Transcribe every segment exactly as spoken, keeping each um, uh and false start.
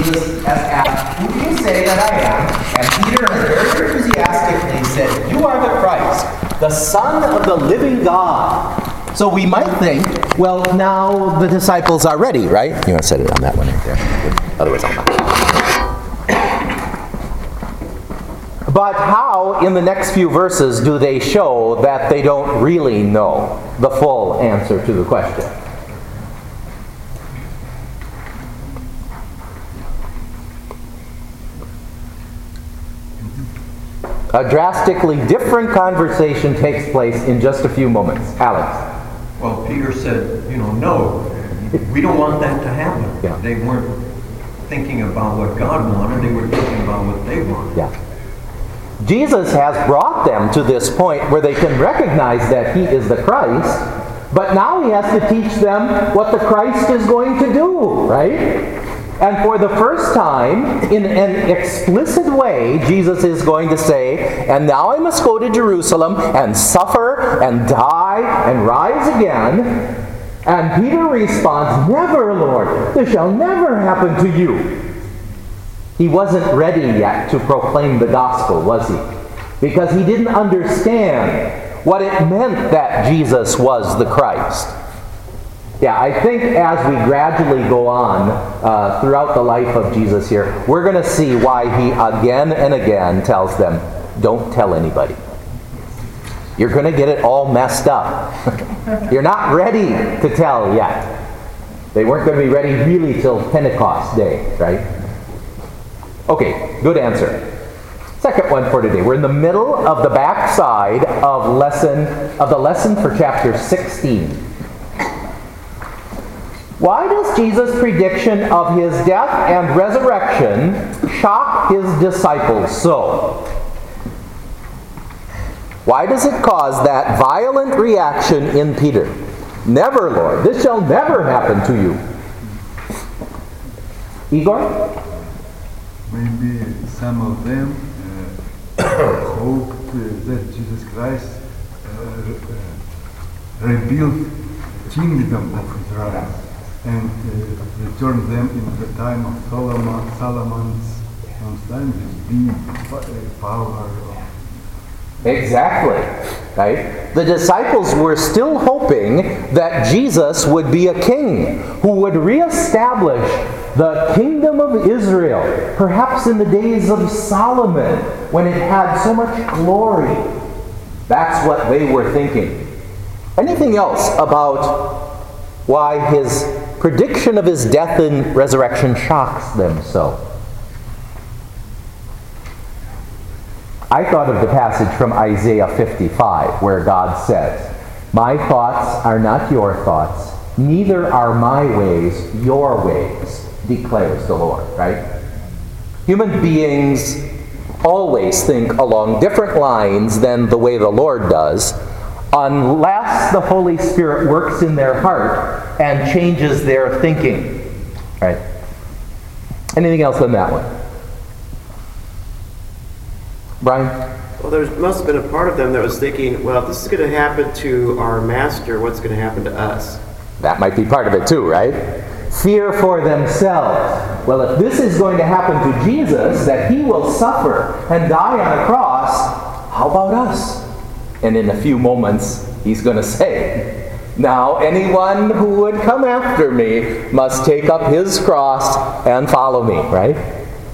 Jesus has asked, "Who do you say that I am?" And Peter has very enthusiastically said, "You are the Christ, the Son of the living God." So we might think, well, now the disciples are ready, right? You want to set it on that one right there. Otherwise I'll not. But how, in the next few verses, do they show that they don't really know the full answer to the question? A drastically different conversation takes place in just a few moments. Alex. Well, Peter said, you know, no, we don't want that to happen. Yeah. They weren't thinking about what God wanted, they were thinking about what they wanted. Yeah. Jesus has brought them to this point where they can recognize that He is the Christ, but now He has to teach them what the Christ is going to do, right? And for the first time, in an explicit way, Jesus is going to say, "And now I must go to Jerusalem and suffer and die and rise again." And Peter responds, "Never, Lord. This shall never happen to you." He wasn't ready yet to proclaim the gospel, was he? Because he didn't understand what it meant that Jesus was the Christ. Yeah, I think as we gradually go on uh, throughout the life of Jesus here, we're going to see why he again and again tells them, don't tell anybody. You're going to get it all messed up. You're not ready to tell yet. They weren't going to be ready really till Pentecost Day, right? Okay, good answer. Second one for today. We're in the middle of the back side of lesson of the lesson for chapter sixteen. Why does Jesus' prediction of his death and resurrection shock his disciples so? Why does it cause that violent reaction in Peter? Never, Lord. This shall never happen to you. Igor? Maybe some of them uh, hoped uh, that Jesus Christ uh, uh, rebuilt kingdom of Israel and uh, returned them in the time of Solomon, Solomon's time, with deep power. Exactly. Right? The disciples were still hoping that Jesus would be a king who would reestablish the kingdom of Israel, perhaps in the days of Solomon, when it had so much glory. That's what they were thinking. Anything else about why his prediction of his death and resurrection shocks them so? I thought of the passage from Isaiah fifty-five, where God says, "My thoughts are not your thoughts, neither are my ways your ways, declares the Lord." Right? Human beings always think along different lines than the way the Lord does, unless the Holy Spirit works in their heart and changes their thinking. Right? Anything else on that one? Brian? Well, there must have been a part of them that was thinking, well, if this is going to happen to our master, what's going to happen to us? That might be part of it too, right? Fear for themselves. Well, if this is going to happen to Jesus, that he will suffer and die on a cross, how about us? And in a few moments, he's going to say, "Now anyone who would come after me must take up his cross and follow me," right?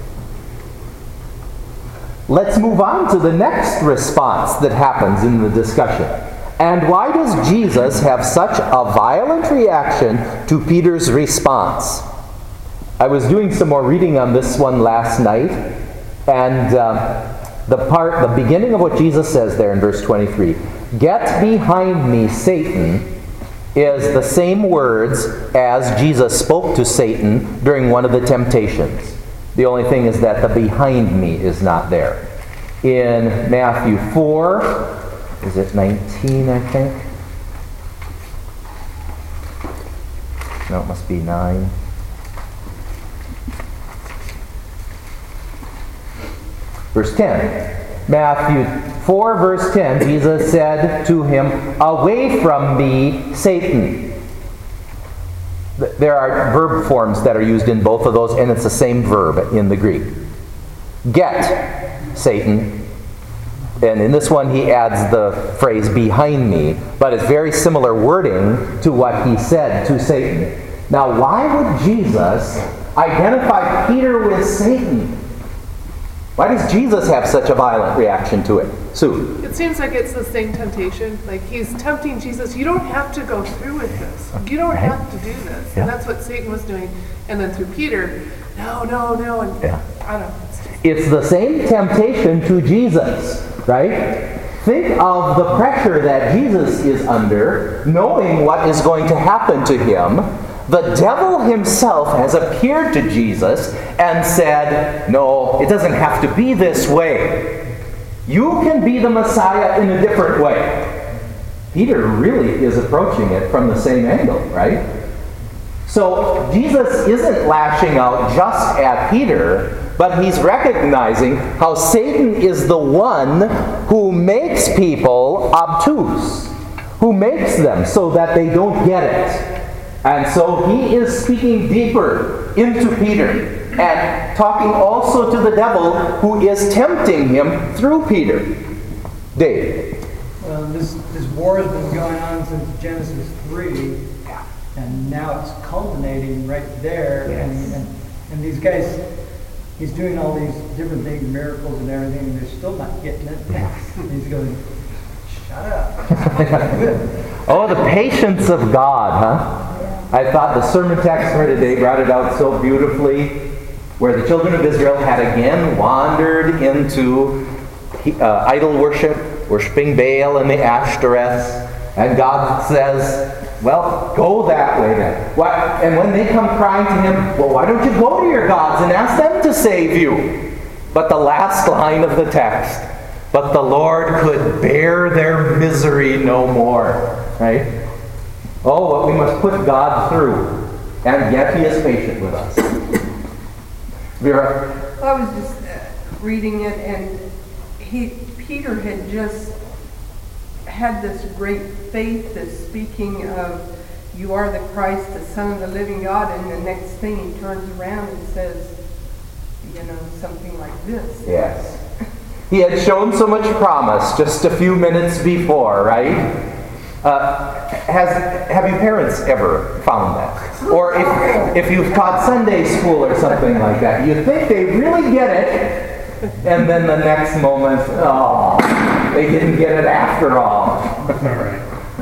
Let's move on to the next response that happens in the discussion. And why does Jesus have such a violent reaction to Peter's response? I was doing some more reading on this one last night, and uh, the part, the beginning of what Jesus says there in verse twenty-three, "Get behind me, Satan," is the same words as Jesus spoke to Satan during one of the temptations. The only thing is that the "behind me" is not there. In Matthew four, is it nineteen, I think? No, it must be nine. Verse ten. Matthew four, verse ten, Jesus said to him, "Away from me, Satan." there are verb forms that are used in both of those, and it's the same verb in the Greek. Get, Satan. And in this one, he adds the phrase behind me, but it's very similar wording to what he said to Satan. Now, why would Jesus identify Peter with Satan? Why does Jesus have such a violent reaction to it? Sue? It seems like it's the same temptation. Like he's tempting Jesus. You don't have to go through with this. You don't have to do this. Yeah. And that's what Satan was doing. And then through Peter, no, no, no. And Yeah. I don't know. It's just, It's the same temptation to Jesus, right? Think of the pressure that Jesus is under, knowing what is going to happen to him. The devil himself has appeared to Jesus and said, no, it doesn't have to be this way. You can be the Messiah in a different way. Peter really is approaching it from the same angle, right? So Jesus isn't lashing out just at Peter, but he's recognizing how Satan is the one who makes people obtuse, who makes them so that they don't get it. And so he is speaking deeper into Peter and talking also to the devil who is tempting him through Peter. Dave? Well, this, this war has been going on since Genesis three, and now it's culminating right there. Yes. And, and, and these guys, he's doing all these different things, miracles and everything, and they're still not getting it. And he's going, shut up. Oh, the patience of God, huh? I thought the sermon text for today brought it out so beautifully, where the children of Israel had again wandered into uh, idol worship, worshiping Baal and the Ashtoreths, and God says, well, go that way then. What? And when they come crying to him, well, why don't you go to your gods and ask them to save you? But the last line of the text, but the Lord could bear their misery no more, right? Oh, what we must put God through, and yet he is patient with us. Vera? I was just uh, reading it, and he, Peter had just had this great faith, this speaking of, you are the Christ, the Son of the living God, and the next thing he turns around and says, you know, something like this. Yes. He had shown so much promise just a few minutes before, right? Uh, has have you parents ever found that? Or if if you've taught Sunday school or something like that, you think they really get it, and then the next moment, oh, they didn't get it after all. All right.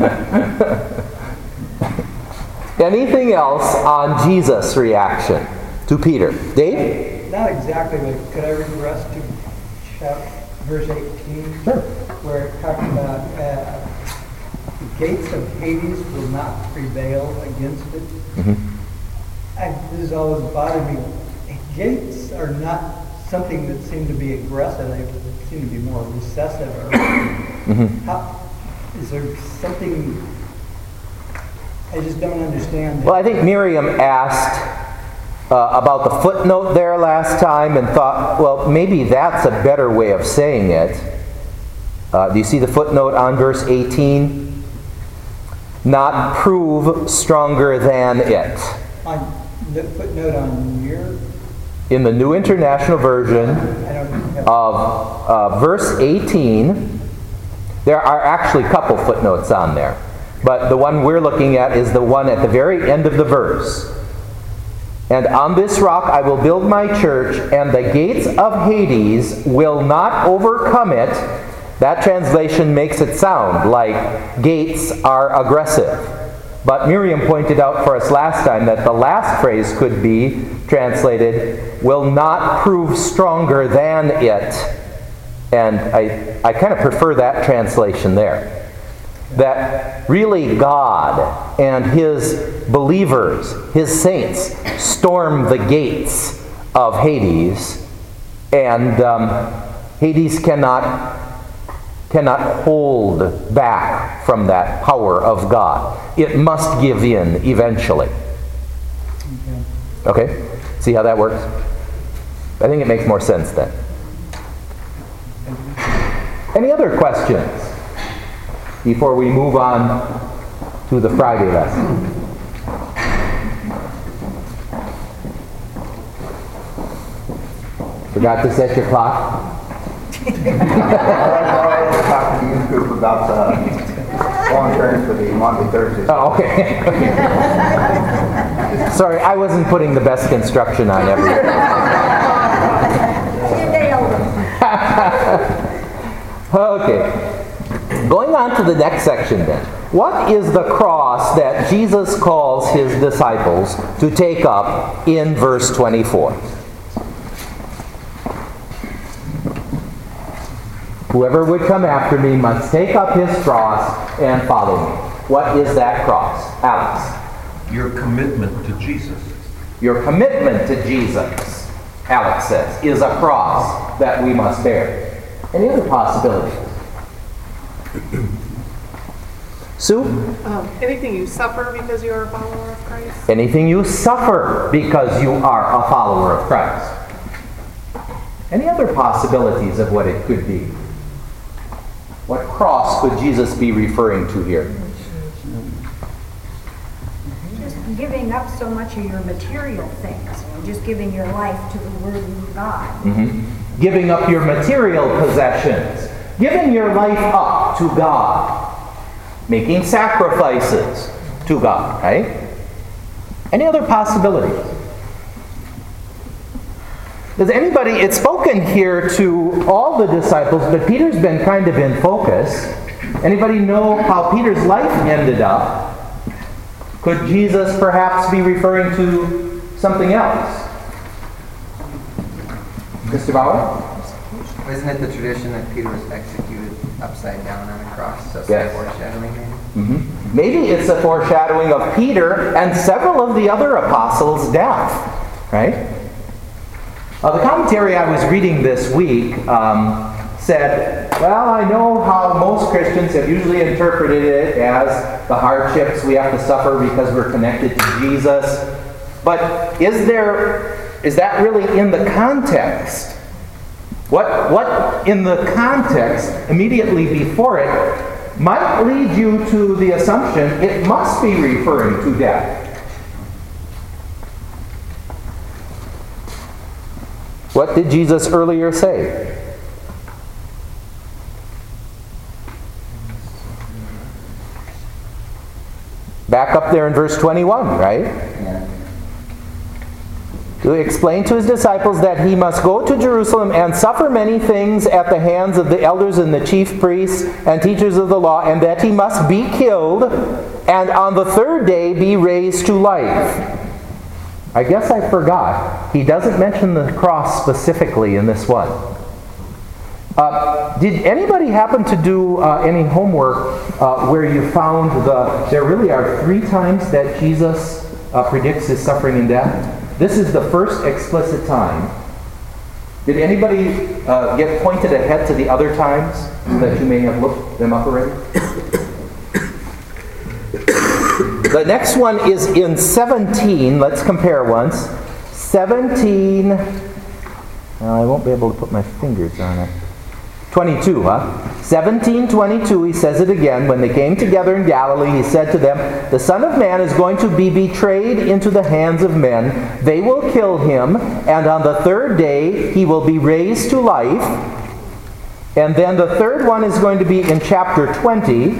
Anything else on Jesus' reaction to Peter? Dave? Not exactly, but could I read the rest to chapter, verse eighteen? Sure. Where it talks about uh, the gates of Hades will not prevail against it. Mm-hmm. I, this has always bothered me. Gates are not something that seem to be aggressive. They seem to be more recessive. Or, Mm-hmm. how, is there something I just don't understand? Well, I think Miriam asked uh, about the footnote there last time and thought, well, maybe that's a better way of saying it. Uh, do you see the footnote on verse eighteen? Not prove stronger than it. On the footnote on your, In the New International Version I don't have. of uh, verse eighteen, there are actually a couple footnotes on there. But the one we're looking at is the one at the very end of the verse. And on this rock I will build my church, and the gates of Hades will not overcome it. That translation makes it sound like gates are aggressive. But Miriam pointed out for us last time that the last phrase could be translated, will not prove stronger than it. And I, I kind of prefer that translation there. That really God and His believers, His saints, storm the gates of Hades, and um, Hades cannot cannot hold back from that power of God. It must give in eventually. Okay? See how that works? I think it makes more sense then. Any other questions before we move on to the Friday lesson? Forgot to set your clock? I was talking to youth group about the volunteering for the Monday, Thursday. Oh, okay. Sorry, I wasn't putting the best construction on everything. You nailed them. Okay. Going on to the next section then. What is the cross that Jesus calls his disciples to take up in verse twenty-four? Whoever would come after me must take up his cross and follow me. What is that cross? Alex. Your commitment to Jesus. Your commitment to Jesus, Alex says, is a cross that we must bear. Any other possibilities? Sue? Um, anything you suffer because you are a follower of Christ? Anything you suffer because you are a follower of Christ. Any other possibilities of what it could be? What cross could Jesus be referring to here? Just giving up so much of your material things and just giving your life to the Word of God. Mm-hmm. Giving up your material possessions. Giving your life up to God. Making sacrifices to God, right? Any other possibilities? Does anybody, it's spoken here to all the disciples, but Peter's been kind of in focus. Anybody know how Peter's life ended up? Could Jesus perhaps be referring to something else? Mister Bauer? Isn't it the tradition that Peter was executed upside down on a cross? So it's Yes. a foreshadowing maybe? Mm-hmm. Maybe it's a foreshadowing of Peter and several of the other apostles' death, right? Uh, the commentary I was reading this week um, said, well, I know how most Christians have usually interpreted it as the hardships we have to suffer because we're connected to Jesus. But is there, is that really in the context? What, what in the context immediately before it might lead you to the assumption it must be referring to death. What did Jesus earlier say? Back up there in verse twenty-one, right? Yeah. To explain to his disciples that he must go to Jerusalem and suffer many things at the hands of the elders and the chief priests and teachers of the law, and that he must be killed and on the third day be raised to life. I guess I forgot. He doesn't mention the cross specifically in this one. Uh, did anybody happen to do uh, any homework uh, where you found the, there really are three times that Jesus uh, predicts his suffering and death? This is the first explicit time. Did anybody uh, get pointed ahead to the other times that you may have looked them up already? The next one is in seventeen. Let's compare once. seventeen. Well, I won't be able to put my fingers on it. twenty-two, huh? seventeen twenty-two, he says it again. When they came together in Galilee, he said to them, the Son of Man is going to be betrayed into the hands of men. They will kill him, and on the third day he will be raised to life. And then the third one is going to be in chapter twenty,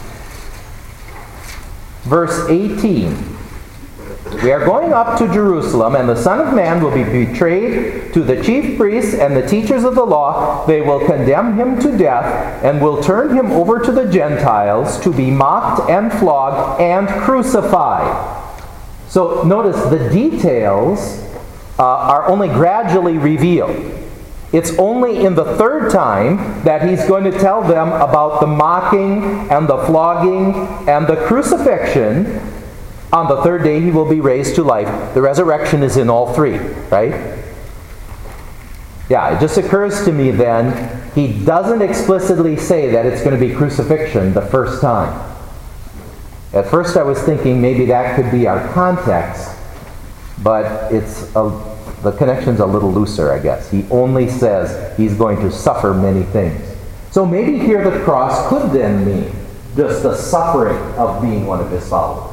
verse eighteen. We are going up to Jerusalem, and the Son of Man will be betrayed to the chief priests and the teachers of the law. They will condemn him to death and will turn him over to the Gentiles to be mocked and flogged and crucified. So notice the details uh, are only gradually revealed. It's only in the third time that he's going to tell them about the mocking and the flogging and the crucifixion. On the third day he will be raised to life. The resurrection is in all three, right? Yeah, it just occurs to me then, he doesn't explicitly say that it's going to be crucifixion the first time. At first I was thinking maybe that could be our context, but it's a, the connection's a little looser, I guess. He only says he's going to suffer many things. So maybe here the cross could then mean just the suffering of being one of his followers.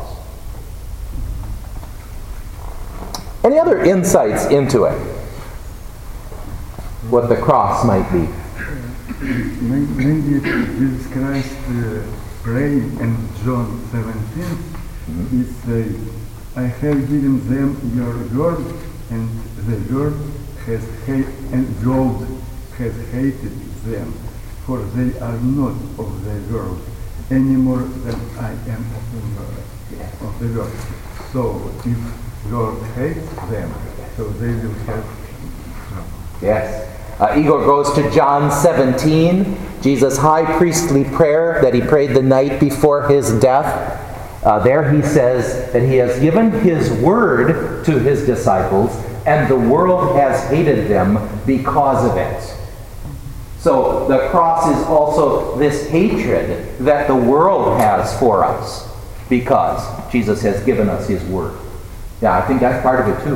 Any other insights into it? what the cross might be. Maybe Jesus Christ uh, prayed in John seventeen, he said, I have given them your word, and the word has ha- and God has hated them, for they are not of the world, any more than I am of the world. Of the world. So if God hates them, so they will have trouble. Yes. Uh, Igor goes to John seventeen, Jesus' high priestly prayer that he prayed the night before his death. Uh, there he says that he has given his word to his disciples, and the world has hated them because of it. So the cross is also this hatred that the world has for us because Jesus has given us his word. Yeah, I think that's part of it too.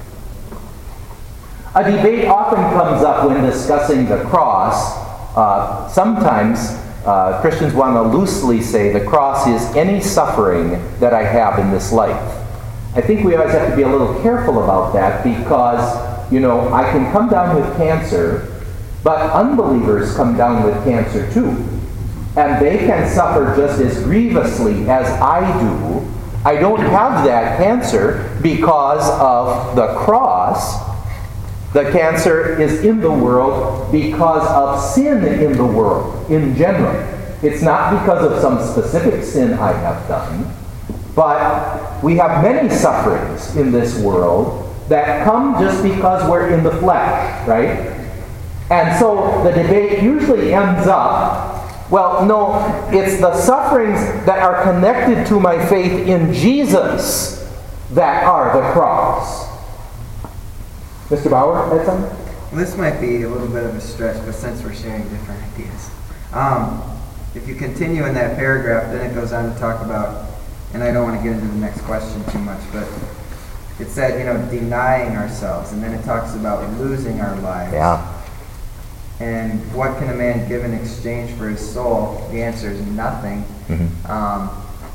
A debate often comes up when discussing the cross. Uh, sometimes uh, Christians want to loosely say the cross is any suffering that I have in this life. I think we always have to be a little careful about that because, you know, I can come down with cancer, but unbelievers come down with cancer too. And they can suffer just as grievously as I do. I don't have that cancer because of the cross. The cancer is in the world because of sin in the world in general. It's not because of some specific sin I have done, but we have many sufferings in this world that come just because we're in the flesh, right? And so the debate usually ends up, well, no, it's the sufferings that are connected to my faith in Jesus that are the cross. Mister Bauer, had something? Well, this might be a little bit of a stretch, but since we're sharing different ideas. Um, if you continue in that paragraph, then it goes on to talk about, and I don't want to get into the next question too much, but it said, you know, denying ourselves, and then it talks about losing our lives. Yeah. And what can a man give in exchange for his soul? The answer is nothing. Mm-hmm. Um,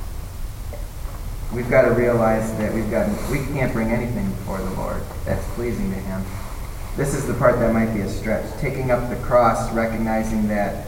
we've got to realize that we've got we can't bring anything before the Lord that's pleasing to Him. This is the part that might be a stretch. Taking up the cross, recognizing that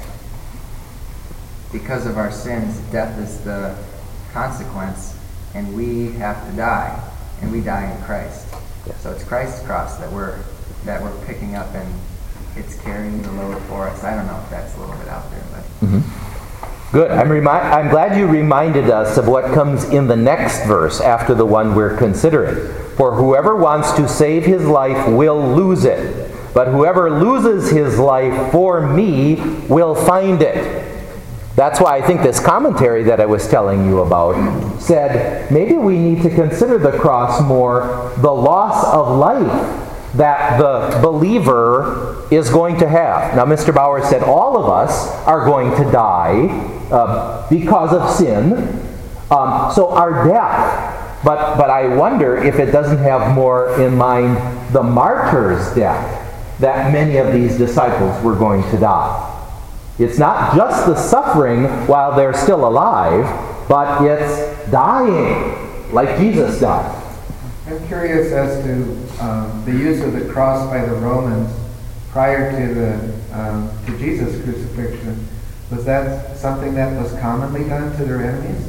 because of our sins, death is the consequence, and we have to die, and we die in Christ. Yes. So it's Christ's cross that we're that we're picking up, and it's carrying the load for us. I don't know if that's a little bit out there, but. Mm-hmm. Good. I'm, remi- I'm glad you reminded us of what comes in the next verse after the one we're considering. For whoever wants to save his life will lose it, but whoever loses his life for me will find it. That's why I think this commentary that I was telling you about said maybe we need to consider the cross more the loss of life that the believer is going to have. Now, Mister Bauer said all of us are going to die uh, because of sin. Um, so our death, but, but I wonder if it doesn't have more in mind the martyr's death, that many of these disciples were going to die. It's not just the suffering while they're still alive, but it's dying like Jesus died. I'm curious as to um, the use of the cross by the Romans prior to the um, to Jesus' crucifixion. Was that something that was commonly done to their enemies?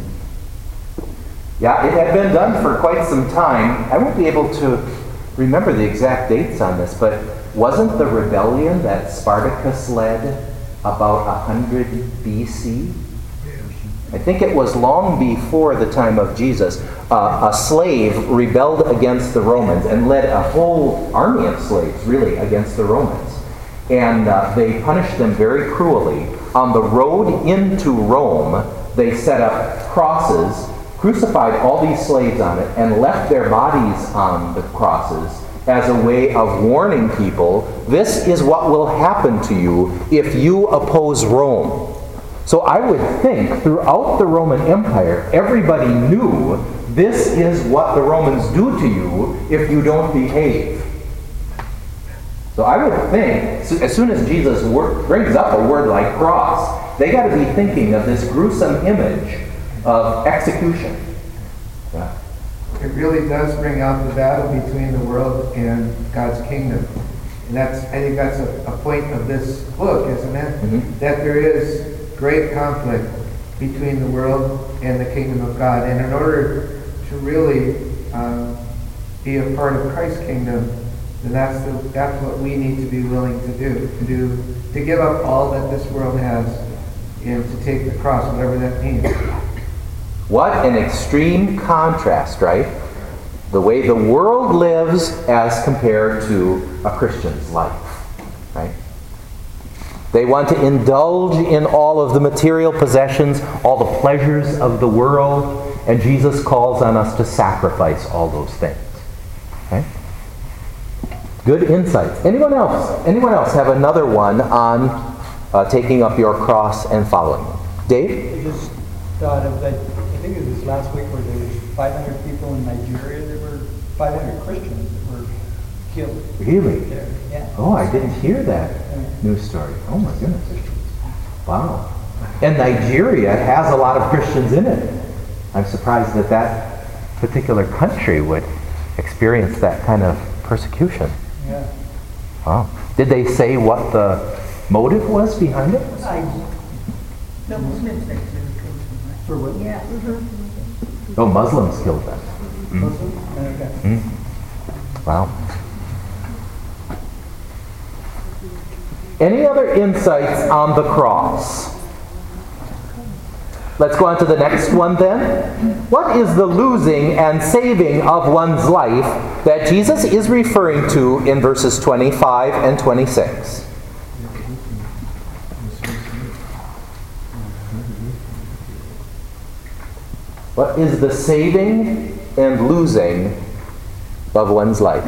Yeah, it had been done for quite some time. I won't be able to remember the exact dates on this, but wasn't the rebellion that Spartacus led about one hundred B C? I think it was long before the time of Jesus. Uh, a slave rebelled against the Romans and led a whole army of slaves, really, against the Romans. And uh, they punished them very cruelly. On the road into Rome, they set up crosses, crucified all these slaves on it, and left their bodies on the crosses as a way of warning people, this is what will happen to you if you oppose Rome. So I would think throughout the Roman Empire, everybody knew this is what the Romans do to you if you don't behave. So I would think, as soon as Jesus wor- brings up a word like cross, they got to be thinking of this gruesome image of execution. Yeah. It really does bring out the battle between the world and God's kingdom. And that's, I think that's a, a point of this book, isn't it? Mm-hmm. That there is great conflict between the world and the kingdom of God. And in order to really um, be a part of Christ's kingdom, then that's the, that's what we need to be willing to do, to do, to give up all that this world has and to take the cross, whatever that means. What an extreme contrast, right? The way the world lives as compared to a Christian's life, right? They want to indulge in all of the material possessions, all the pleasures of the world, and Jesus calls on us to sacrifice all those things. Okay? Good insights. Anyone else? Anyone else have another one on uh, taking up your cross and following? Dave? I just thought of that, I think it was last week where there was five hundred people in Nigeria that were, five hundred Christians that were killed. Really? There. Yeah. Oh, I didn't hear that news story. Oh my goodness. Wow. And Nigeria has a lot of Christians in it. I'm surprised that that particular country would experience that kind of persecution. Yeah. Wow. Did they say what the motive was behind it? I, no, Muslims for what? Yeah. Mm-hmm. Oh, Muslims killed them. Mm. Muslims? Okay. Mm. Wow. Any other insights on the cross? Let's go on to the next one then. What is the losing and saving of one's life that Jesus is referring to in verses twenty-five and twenty-six? What is the saving and losing of one's life?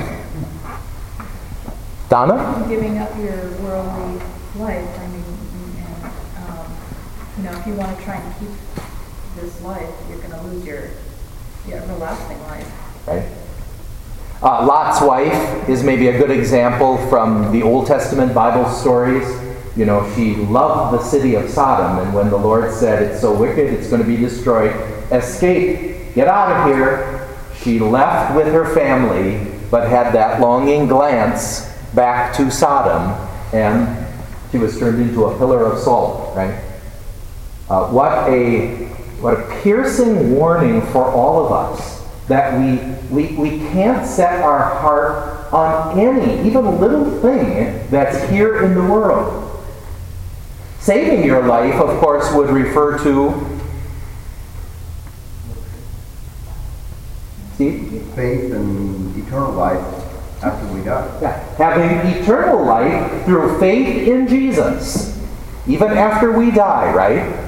Donna? Giving up your worldly life. I mean, and, um, you know, if you want to try and keep this life, you're going to lose your, your everlasting life. Right. Uh, Lot's wife is maybe a good example from the Old Testament Bible stories. You know, she loved the city of Sodom, and when the Lord said, it's so wicked, it's going to be destroyed, escape, get out of here, she left with her family, but had that longing glance back to Sodom, and she was turned into a pillar of salt, right? Uh, what a what a piercing warning for all of us, that we, we, we can't set our heart on any, even little thing that's here in the world. Saving your life, of course, would refer to Steve? Faith and eternal life after we die. Yeah. Having eternal life through faith in Jesus, even after we die, right?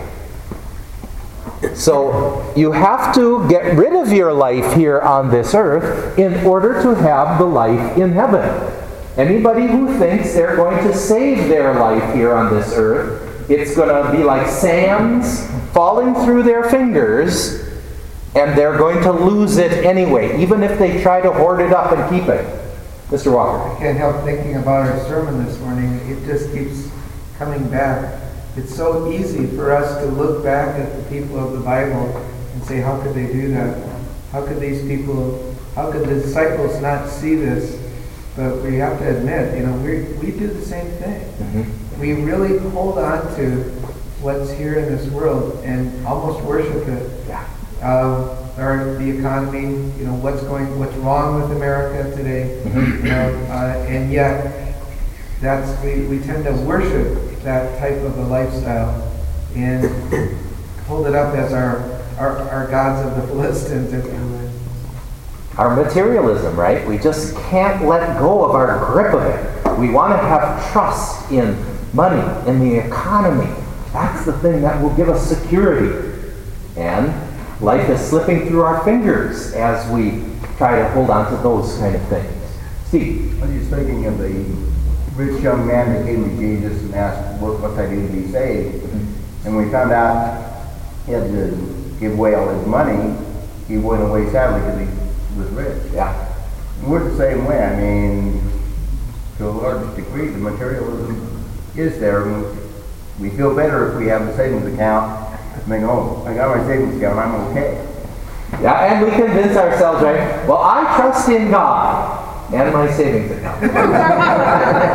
So you have to get rid of your life here on this earth in order to have the life in heaven. Anybody who thinks they're going to save their life here on this earth, it's going to be like sands falling through their fingers, and they're going to lose it anyway, even if they try to hoard it up and keep it. Mister Walker. I can't help thinking about our sermon this morning. It just keeps coming back. It's so easy for us to look back at the people of the Bible and say, how could they do that? How could these people, how could the disciples not see this? But we have to admit, you know, we we do the same thing. Mm-hmm. We really hold on to what's here in this world and almost worship it. Yeah. Uh, or the economy, you know, what's going, what's wrong with America today, Mm-hmm. you know, uh, and yet that's we, we tend to worship that type of a lifestyle and hold it up as our our, our gods of the Philistines, if you will. Our materialism, right? We just can't let go of our grip of it. We want to have trust in money, in the economy. That's the thing that will give us security. And life is slipping through our fingers as we try to hold on to those kind of things. Steve? I was just thinking of the rich young man that came to Jesus and asked what, what I do to be saved. Mm-hmm. And we found out he had to give away all his money. He went away sadly because he was rich. Yeah. And we're the same way. I mean, to a large degree, the materialism is there. We feel better if we have a savings account. I mean, oh, I got my savings account, I'm okay. Yeah, and we convince ourselves, right? Well, I trust in God and my savings account.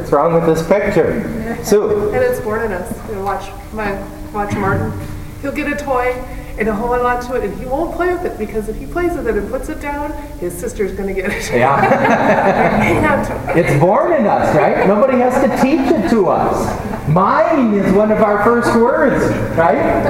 What's wrong with this picture? Sue? And it's born in us. You know, watch my watch Martin. He'll get a toy and he'll hold on to it, and he won't play with it because if he plays with it and puts it down, his sister's going to get it. Yeah. Hang on to it. It's born in us, right? Nobody has to teach it to us. Mine is one of our first words, right?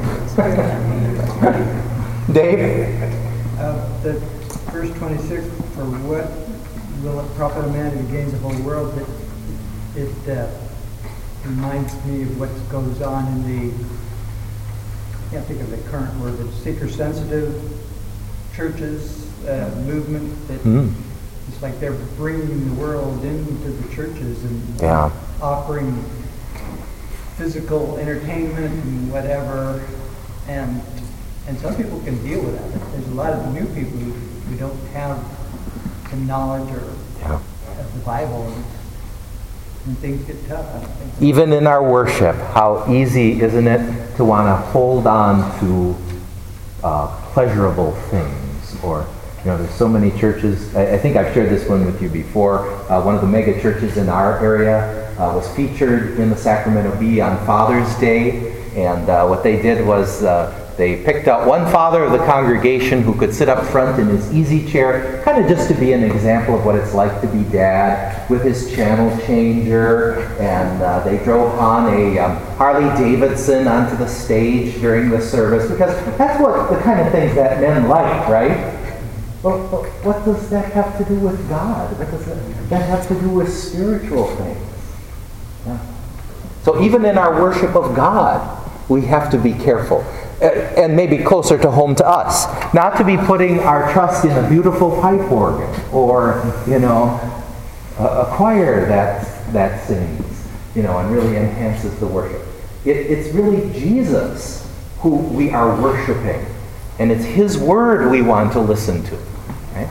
Dave? Uh, the verse twenty-six, for what will it profit a man if he gains the whole world? It, it uh, reminds me of what goes on in the, I can't think of the current word, but seeker-sensitive churches, uh, movement that mm. it's like they're bringing the world into the churches and yeah. offering physical entertainment and whatever, and and some people can deal with that. There's a lot of new people who, who don't have the knowledge or yeah. of the Bible, and, and things get tough. I don't think so. Even in our worship, how easy, isn't it, to want to hold on to uh, pleasurable things? Or, you know, there's so many churches. I, I think I've shared this one with you before. Uh, one of the mega churches in our area uh, was featured in the Sacramento Bee on Father's Day, and uh, what they did was uh, they picked out one father of the congregation who could sit up front in his easy chair, kind of just to be an example of what it's like to be dad, with his channel changer, and uh, they drove on a um, Harley Davidson onto the stage during the service, because that's what the kind of things that men like, right? Well, well, what does that have to do with God? What does that, that have to do with spiritual things? Yeah. So even in our worship of God, we have to be careful. And maybe closer to home to us. Not to be putting our trust in a beautiful pipe organ or, you know, a, a choir that, that sings, you know, and really enhances the worship. It, it's really Jesus who we are worshiping. And it's His Word we want to listen to. Right?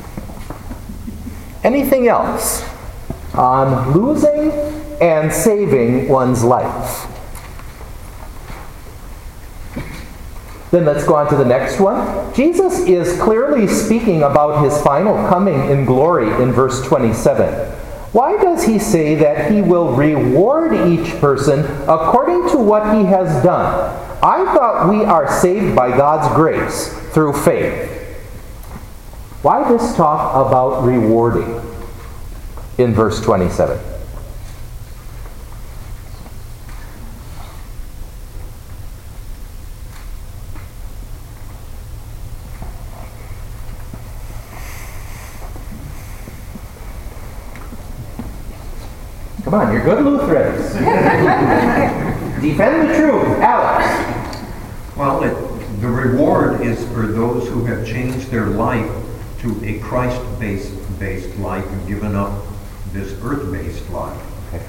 Anything else on losing and saving one's life? Then let's go on to the next one. Jesus is clearly speaking about His final coming in glory in verse twenty-seven. Why does He say that He will reward each person according to what he has done? I thought we are saved by God's grace through faith. Why this talk about rewarding in verse twenty-seven? Come on, you're good Lutherans. Defend the truth. Alex. Well, it, the reward is for those who have changed their life to a Christ-based based life and given up this earth-based life. Okay.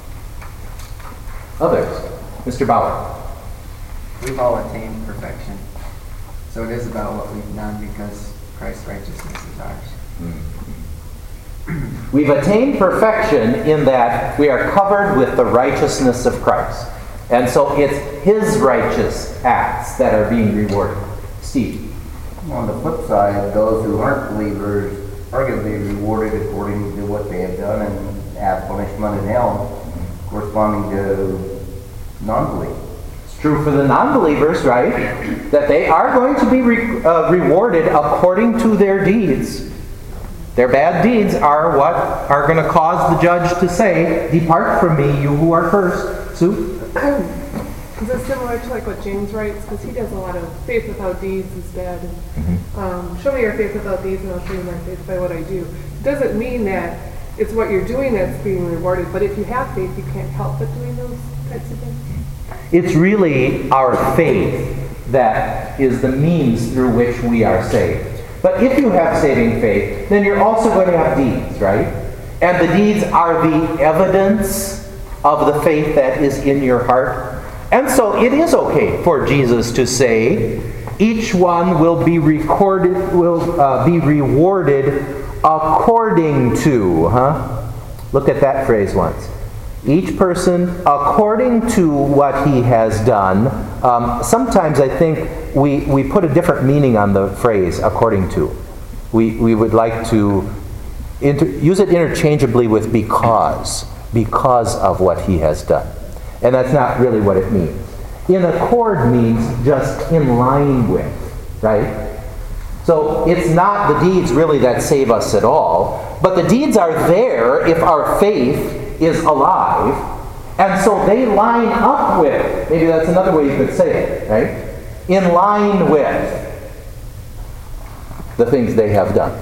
Others. Mister Bauer. We've all attained perfection. So it is about what we've done because Christ's righteousness is ours. Mm. We've attained perfection in that we are covered with the righteousness of Christ. And so it's His righteous acts that are being rewarded. Steve. On the flip side, those who aren't believers are going to be rewarded according to what they have done and have punishment in hell, corresponding to non-belief. It's true for the non-believers, right? That they are going to be re- uh, rewarded according to their deeds. Their bad deeds are what are going to cause the judge to say, "Depart from me, you who are cursed." Sue? Is it similar to like what James writes? Because he does a lot of faith without deeds is dead. And, mm-hmm. um, show me your faith without deeds and I'll show you my faith by what I do. It doesn't mean that it's what you're doing that's being rewarded, but if you have faith, you can't help but doing those types of things. It's really our faith that is the means through which we are saved. But if you have saving faith, then you're also going to have deeds, right? And the deeds are the evidence of the faith that is in your heart. And so it is okay for Jesus to say, each one will be recorded, will uh, be rewarded according to, huh? Look at that phrase once. Each person according to what he has done. Um, sometimes I think we, we put a different meaning on the phrase according to. We, we would like to inter- use it interchangeably with because. because of what he has done. And that's not really what it means. In accord means just in line with, right? So it's not the deeds really that save us at all, but the deeds are there if our faith is alive, and so they line up with, maybe that's another way you could say it, right? In line with the things they have done.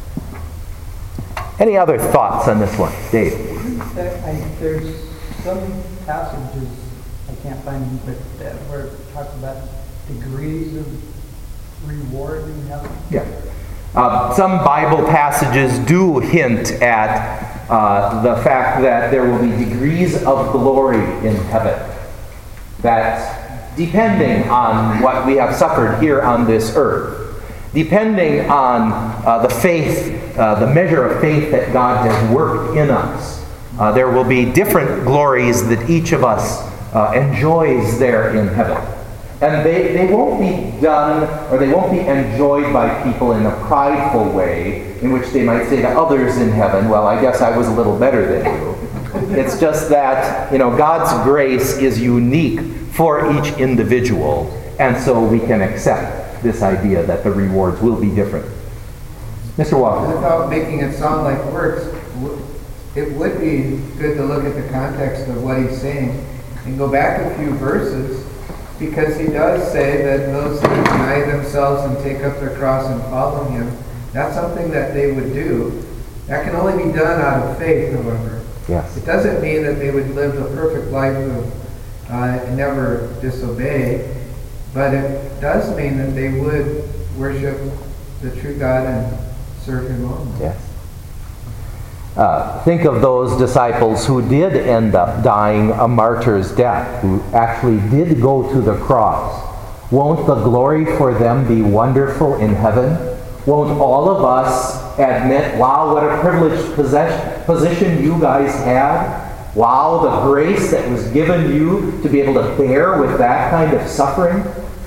Any other thoughts on this one? Dave? I, there's some passages, I can't find them, but uh, where it talks about degrees of reward in heaven. Yeah. Uh, some Bible passages do hint at uh, the fact that there will be degrees of glory in heaven. That depending on what we have suffered here on this earth, depending on uh, the faith, uh, the measure of faith that God has worked in us, uh, there will be different glories that each of us uh, enjoys there in heaven. And they, they won't be done, or they won't be enjoyed by people in a prideful way, in which they might say to others in heaven, well, I guess I was a little better than you. It's just that, you know, God's grace is unique for each individual, and so we can accept this idea that the rewards will be different. Mister Walker. Without making it sound like works, it would be good to look at the context of what he's saying and go back a few verses, because he does say that those who deny themselves and take up their cross and follow him, that's something that they would do. That can only be done out of faith, however. Yes. It doesn't mean that they would live a perfect life of uh, never disobey, but it does mean that they would worship the true God and serve him only. Yes. Uh, think of those disciples who did end up dying a martyr's death, who actually did go to the cross. Won't the glory for them be wonderful in heaven? Won't all of us admit, wow, what a privileged possession, position you guys had? Wow, the grace that was given you to be able to bear with that kind of suffering?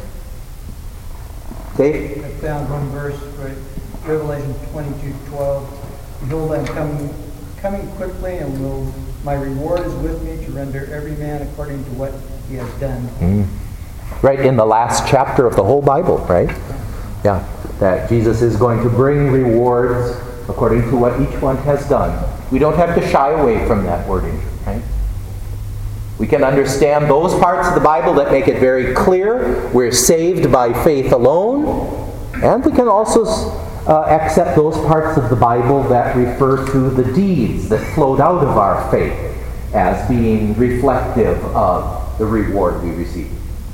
Dave? I found one verse, right, Revelation twenty-two twelve. Behold, I'm coming, coming quickly, and will my reward is with me to render every man according to what he has done. Mm. Right in the last chapter of the whole Bible, right? Yeah, that Jesus is going to bring rewards according to what each one has done. We don't have to shy away from that wording, right? We can understand those parts of the Bible that make it very clear we're saved by faith alone, and we can also Uh, accept those parts of the Bible that refer to the deeds that flowed out of our faith as being reflective of the reward we receive.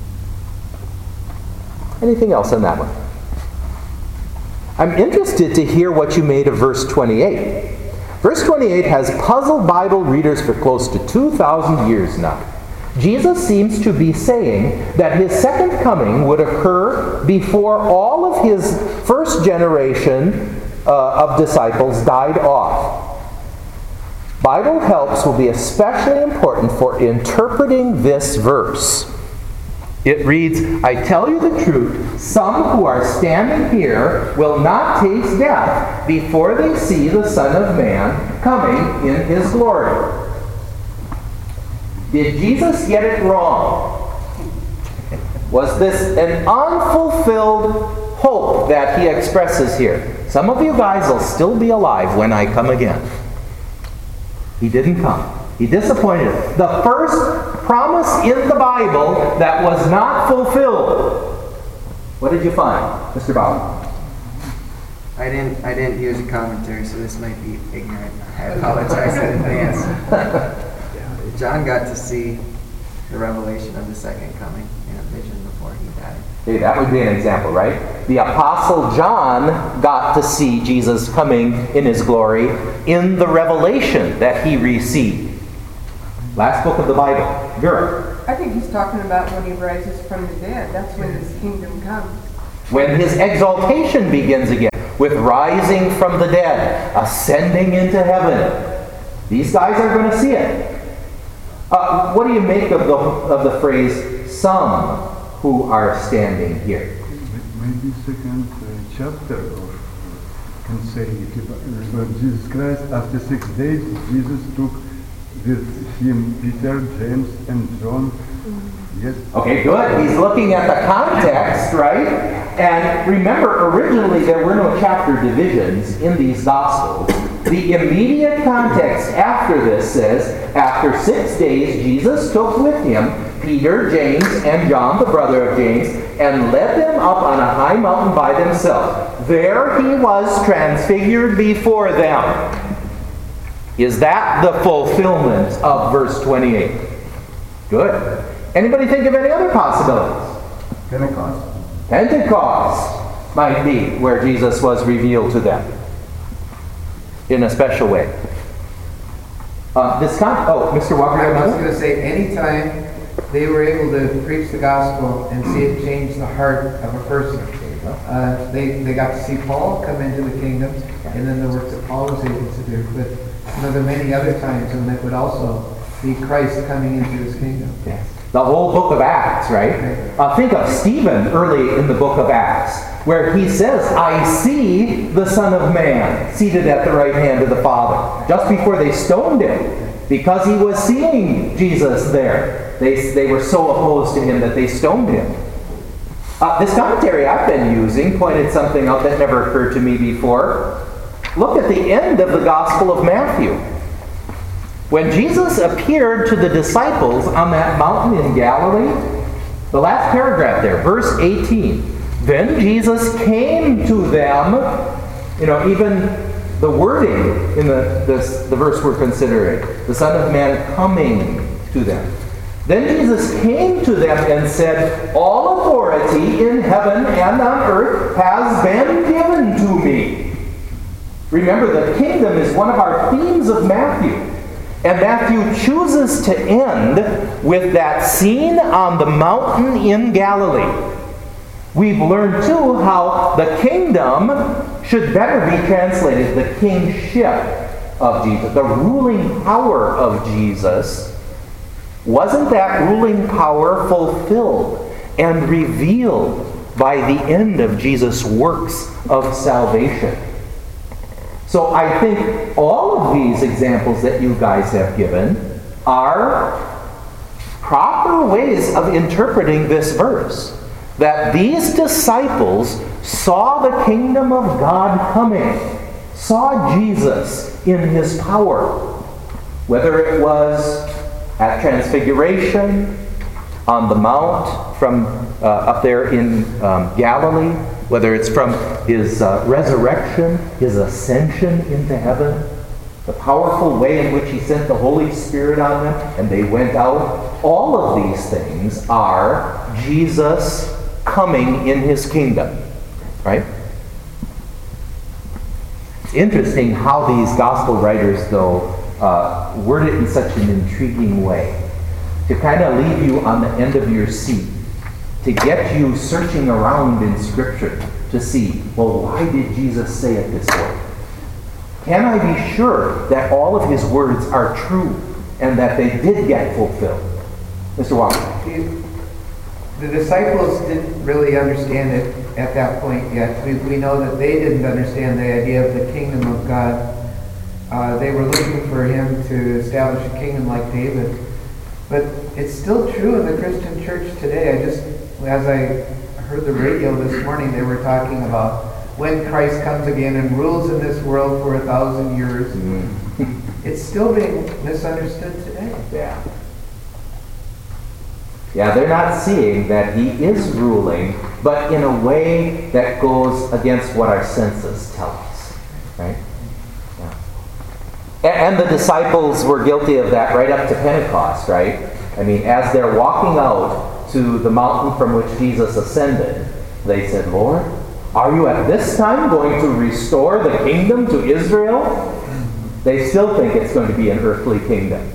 Anything else on that one? I'm interested to hear what you made of verse twenty-eight. Verse twenty-eight has puzzled Bible readers for close to two thousand years now. Jesus seems to be saying that his second coming would occur before all of his first generation uh, of disciples died off. Bible helps will be especially important for interpreting this verse. It reads, I tell you the truth, some who are standing here will not taste death before they see the Son of Man coming in his glory. Did Jesus get it wrong? Was this an unfulfilled hope that he expresses here? Some of you guys will still be alive when I come again. He didn't come. He disappointed us. The first promise in the Bible that was not fulfilled. What did you find, Mister Bauer? I didn't I didn't use a commentary, so this might be ignorant. I apologize in advance. John got to see the revelation of the second coming in a vision before he died. Okay, that would be an example, right? The Apostle John got to see Jesus coming in his glory in the revelation that he received. Last book of the Bible. Vera. I think he's talking about when he rises from the dead. That's when his kingdom comes. When his exaltation begins again, with rising from the dead, ascending into heaven. These guys are going to see it. Uh, what do you make of the of the phrase "some who are standing here"? Maybe second uh, chapter of uh, can say it about Jesus Christ. After six days, Jesus took with him Peter, James, and John. Yes. Okay, good. He's looking at the context, right? And remember, originally there were no chapter divisions in these Gospels. The immediate context after this says, after six days, Jesus took with him Peter, James, and John, the brother of James, and led them up on a high mountain by themselves. There he was transfigured before them. Is that the fulfillment of verse twenty-eight? Good. Anybody think of any other possibilities? Pentecost. Pentecost might be where Jesus was revealed to them in a special way. Uh, this con- oh, Mister Walker, I was going to say, anytime they were able to preach the gospel and see it change the heart of a person, uh, they, they got to see Paul come into the kingdom, and then the work that Paul was able to do. But you know, there are many other times when it would also be Christ coming into his kingdom. Yes. The whole book of Acts, right? Uh, think of Stephen early in the book of Acts, where he says, I see the Son of Man seated at the right hand of the Father, just before they stoned him, because he was seeing Jesus there. They, they were so opposed to him that they stoned him. Uh, this commentary I've been using pointed something out that never occurred to me before. Look at the end of the Gospel of Matthew. When Jesus appeared to the disciples on that mountain in Galilee, the last paragraph there, verse eighteen, then Jesus came to them, you know, even the wording in the, this, the verse we're considering, the Son of Man coming to them. Then Jesus came to them and said, all authority in heaven and on earth has been given to me. Remember, the kingdom is one of our themes of Matthew. And Matthew chooses to end with that scene on the mountain in Galilee. We've learned, too, how the kingdom should better be translated the kingship of Jesus. The ruling power of Jesus. Wasn't that ruling power fulfilled and revealed by the end of Jesus' works of salvation? So I think all of these examples that you guys have given are proper ways of interpreting this verse. That these disciples saw the kingdom of God coming, saw Jesus in his power, whether it was at Transfiguration, on the Mount from uh, up there in um, Galilee, whether it's from his uh, resurrection, his ascension into heaven, the powerful way in which he sent the Holy Spirit on them, and they went out. All of these things are Jesus coming in his kingdom, right? It's interesting how these gospel writers, though, uh, word it in such an intriguing way to kind of leave you on the end of your seat, to get you searching around in Scripture to see, well, why did Jesus say it this way? Can I be sure that all of his words are true and that they did get fulfilled? Mister Walker. The disciples didn't really understand it at that point yet. We, we know that they didn't understand the idea of the kingdom of God. Uh, they were looking for him to establish a kingdom like David. But it's still true in the Christian church today. I just, as I heard the radio this morning, they were talking about when Christ comes again and rules in this world for a thousand years. Mm-hmm. It's still being misunderstood today. Yeah. Yeah, they're not seeing that he is ruling, but in a way that goes against what our senses tell us. Right? And the disciples were guilty of that right up to Pentecost, right? I mean, as they're walking out to the mountain from which Jesus ascended, they said, Lord, are you at this time going to restore the kingdom to Israel? They still think it's going to be an earthly kingdom.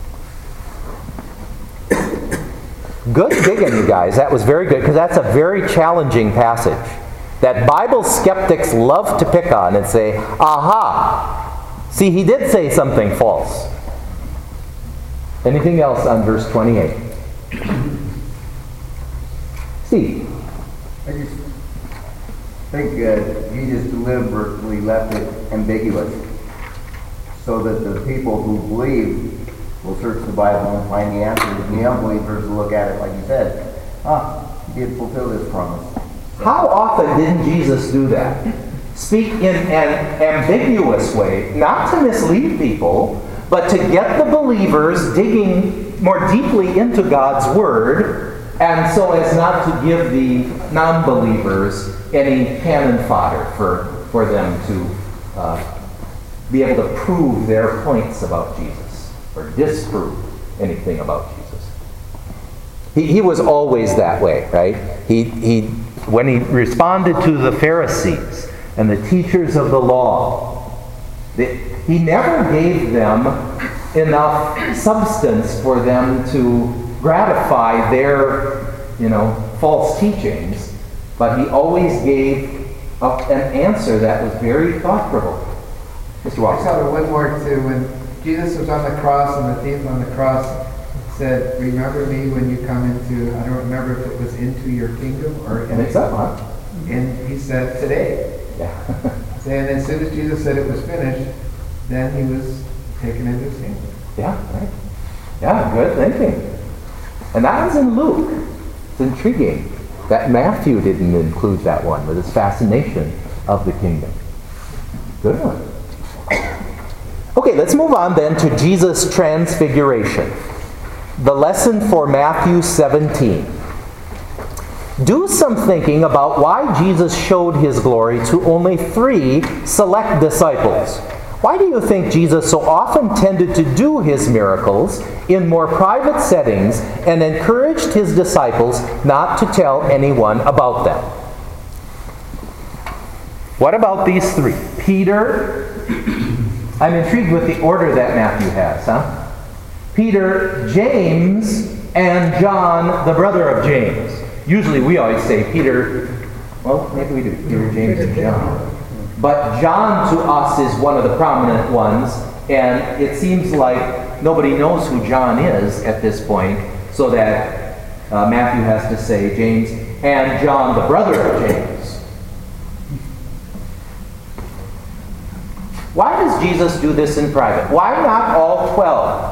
Good digging, you guys. That was very good, because that's a very challenging passage that Bible skeptics love to pick on and say, aha! See, he did say something false. Anything else on verse twenty-eight? Steve? I just think uh, Jesus deliberately left it ambiguous so that the people who believe will search the Bible and find the answers. And the unbelievers will look at it like you said. Ah, he did fulfill this promise. How often didn't Jesus do that? Speak in an ambiguous way, not to mislead people, but to get the believers digging more deeply into God's Word, and so as not to give the non-believers any cannon fodder for, for them to uh, be able to prove their points about Jesus, or disprove anything about Jesus. He, he was always that way, right? He, he, when he responded to the Pharisees and the teachers of the law, the, he never gave them enough substance for them to gratify their, you know, false teachings, but he always gave a, an answer that was very thought-provoking. Mister I Watson. saw one more too. When Jesus was on the cross and the thief on the cross said, "Remember me when you come into," I don't remember if it was into your kingdom or And it's up, huh? And he said, "Today." Yeah. And as soon as Jesus said it was finished, then he was taken into his kingdom. Yeah, right. Yeah, good thinking. And that was in Luke. It's intriguing that Matthew didn't include that one with his fascination of the kingdom. Good one. Okay, let's move on then to Jesus' transfiguration. The lesson for Matthew seventeen. Do some thinking about why Jesus showed his glory to only three select disciples. Why do you think Jesus so often tended to do his miracles in more private settings and encouraged his disciples not to tell anyone about them? What about these three? Peter, I'm intrigued with the order that Matthew has, huh? Peter, James, and John, the brother of James. Usually we always say Peter, well, maybe we do, Peter, James, and John. But John to us is one of the prominent ones, and it seems like nobody knows who John is at this point, so that uh, Matthew has to say James and John, the brother of James. Why does Jesus do this in private? Why not all twelve?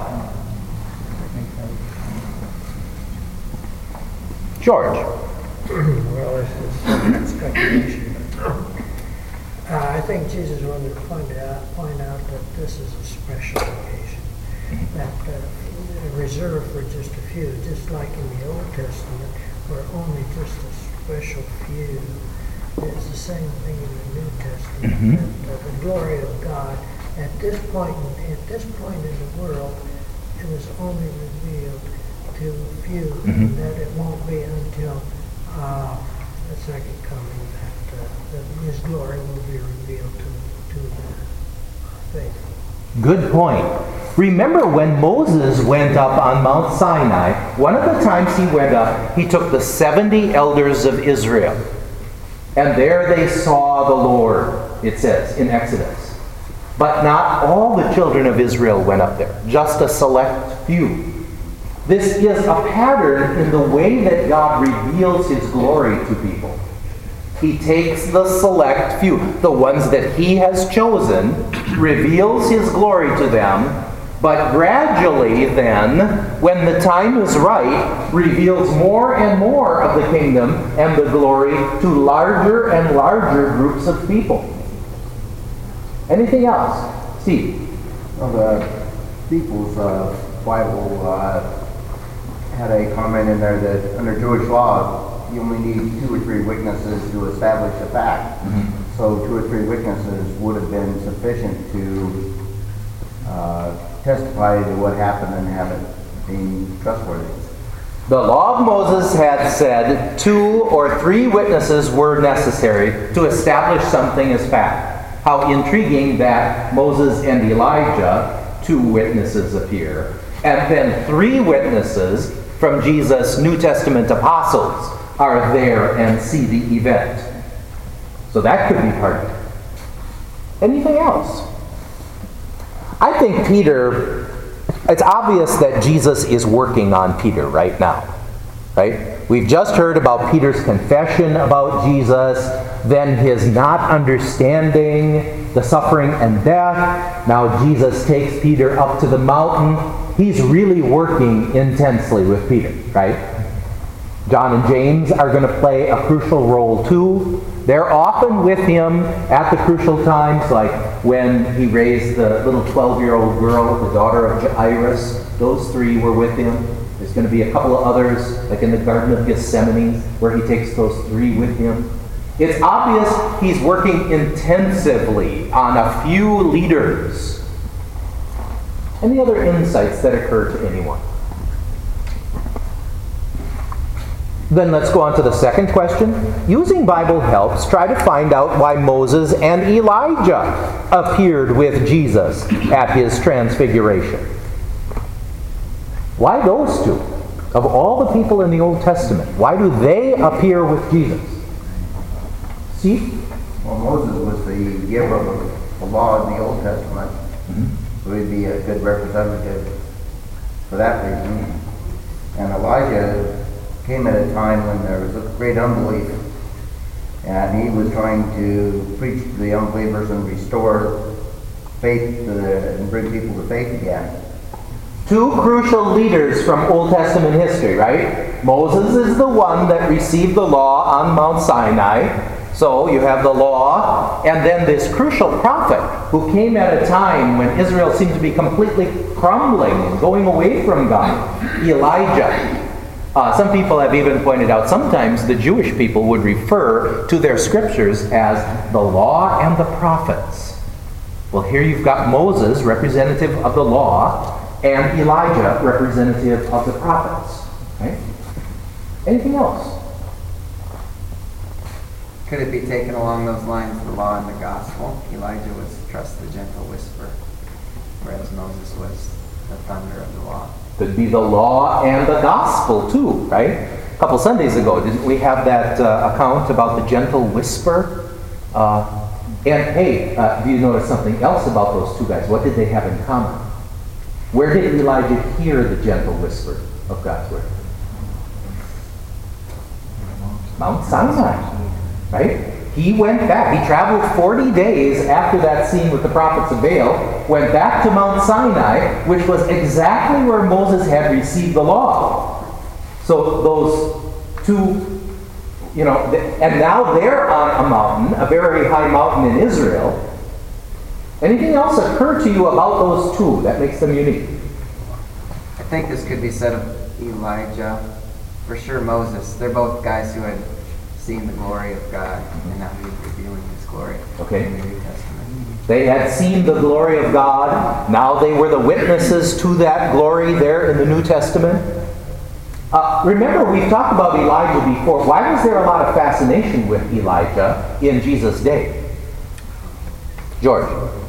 George. Well, it's speculation. Uh, I think Jesus wanted to point out, point out that this is a special occasion, that uh, reserved for just a few, just like in the Old Testament, where only just a special few. It's the same thing in the New Testament. Mm-hmm. That, uh, the glory of God at this point, in, at this point in the world, it was only revealed to a few, Mm-hmm. and that it won't be until uh, the second coming that, uh, that His glory will be revealed to, to the faithful. Good point. Remember when Moses went up on Mount Sinai, one of the times he went up, he took the seventy elders of Israel. And there they saw the Lord, it says in Exodus. But not all the children of Israel went up there, just a select few. This is a pattern in the way that God reveals His glory to people. He takes the select few, the ones that He has chosen, reveals His glory to them, but gradually then, when the time is right, reveals more and more of the kingdom and the glory to larger and larger groups of people. Anything else? Steve? Well, the People's uh, Bible uh, had a comment in there that under Jewish law, you only need two or three witnesses to establish a fact. Mm-hmm. So two or three witnesses would have been sufficient to uh, testify to what happened and have it being trustworthy. The law of Moses had said two or three witnesses were necessary to establish something as fact. How intriguing that Moses and Elijah, two witnesses appear, and then three witnesses from Jesus' New Testament apostles are there and see the event. So that could be part of it. Anything else? I think Peter, it's obvious that Jesus is working on Peter right now. Right? We've just heard about Peter's confession about Jesus, then his not understanding the suffering and death. Now Jesus takes Peter up to the mountain. he's really working intensely with Peter, right? John and James are going to play a crucial role too. They're often with him at the crucial times, like when he raised the little twelve-year-old girl, the daughter of Jairus. Those three were with him. There's going to be a couple of others, like in the Garden of Gethsemane, where he takes those three with him. It's obvious he's working intensively on a few leaders. Any other insights that occur to anyone? Then let's go on to the second question. Using Bible helps, try to find out why Moses and Elijah appeared with Jesus at his transfiguration. Why those two? Of all the people in the Old Testament, why do they appear with Jesus? See? Well, Moses was the giver of the law in the Old Testament. Mm-hmm. So he'd be a good representative for that reason. And Elijah came at a time when there was a great unbelief, and he was trying to preach to the unbelievers and restore faith to the, and bring people to faith again. Two crucial leaders from Old Testament history, right? Moses is the one that received the law on Mount Sinai. So you have the law, and then this crucial prophet who came at a time when Israel seemed to be completely crumbling and going away from God, Elijah. Uh, some people have even pointed out sometimes the Jewish people would refer to their scriptures as the law and the prophets. Well, here you've got Moses, representative of the law, and Elijah, representative of the prophets. Right? Anything else? Could it be taken along those lines, the law and the gospel? Elijah was trust the gentle whisper, whereas Moses was the thunder of the law. Could be the law and the gospel too, right? A couple Sundays ago, didn't we have that uh, account about the gentle whisper? Uh, and hey, uh, do you notice something else about those two guys? What did they have in common? Where did Elijah hear the gentle whisper of God's word? Mount Sinai, right? He went back. He traveled forty days after that scene with the prophets of Baal, went back to Mount Sinai, which was exactly where Moses had received the law. So those two, you know, and now they're on a mountain, a very high mountain in Israel. Anything else occur to you about those two that makes them unique? I think this could be said of Elijah. For sure Moses. They're both guys who had seen the glory of God, and now he's revealing his glory okay. in the New Testament. They had seen the glory of God. Now they were the witnesses to that glory there in the New Testament. Uh, remember, we've talked about Elijah before. Why was there a lot of fascination with Elijah in Jesus' day? George.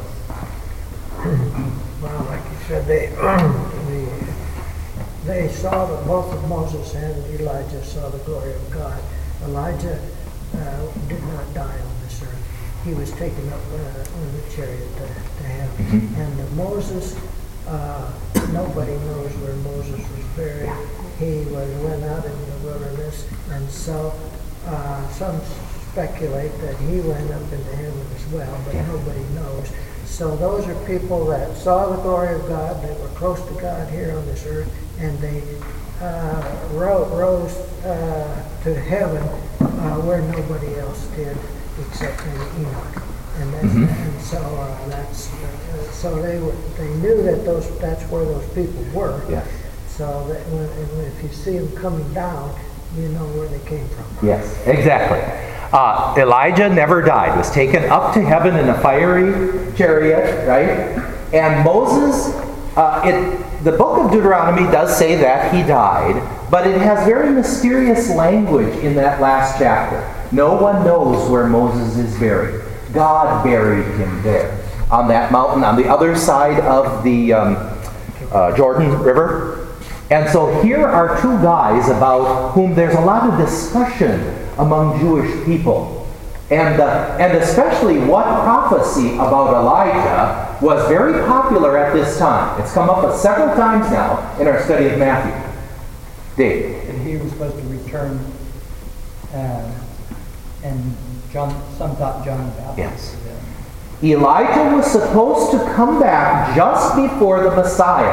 Well, like you said, they, they, they saw that both of Moses and Elijah saw the glory of God. Elijah uh, did not die on this earth. He was taken up uh, in the chariot to, to heaven. Mm-hmm. And uh, Moses, uh, nobody knows where Moses was buried. He was went out in the wilderness, and so uh, some speculate that he went up into heaven as well, but nobody knows. So those are people that saw the glory of God. They were close to God here on this earth, and they uh, ro- rose uh, to heaven uh, where nobody else did except Enoch. And, that's, mm-hmm. and so uh, that's uh, so they were they knew that those that's where those people were. Yeah. So that when, if you see them coming down, you know where they came from. Yes, exactly. Uh, Elijah never died, was taken up to heaven in a fiery chariot, right? And Moses, uh, it, the book of Deuteronomy does say that he died, but it has very mysterious language in that last chapter. No one knows where Moses is buried. God buried him there on that mountain on the other side of the um, uh, Jordan River. And so here are two guys about whom there's a lot of discussion among Jewish people. And, uh, and especially what prophecy about Elijah was very popular at this time. It's come up several times now in our study of Matthew. Dave. And he was supposed to return, uh, and John, some thought John the Baptist. Yes. Elijah was supposed to come back just before the Messiah.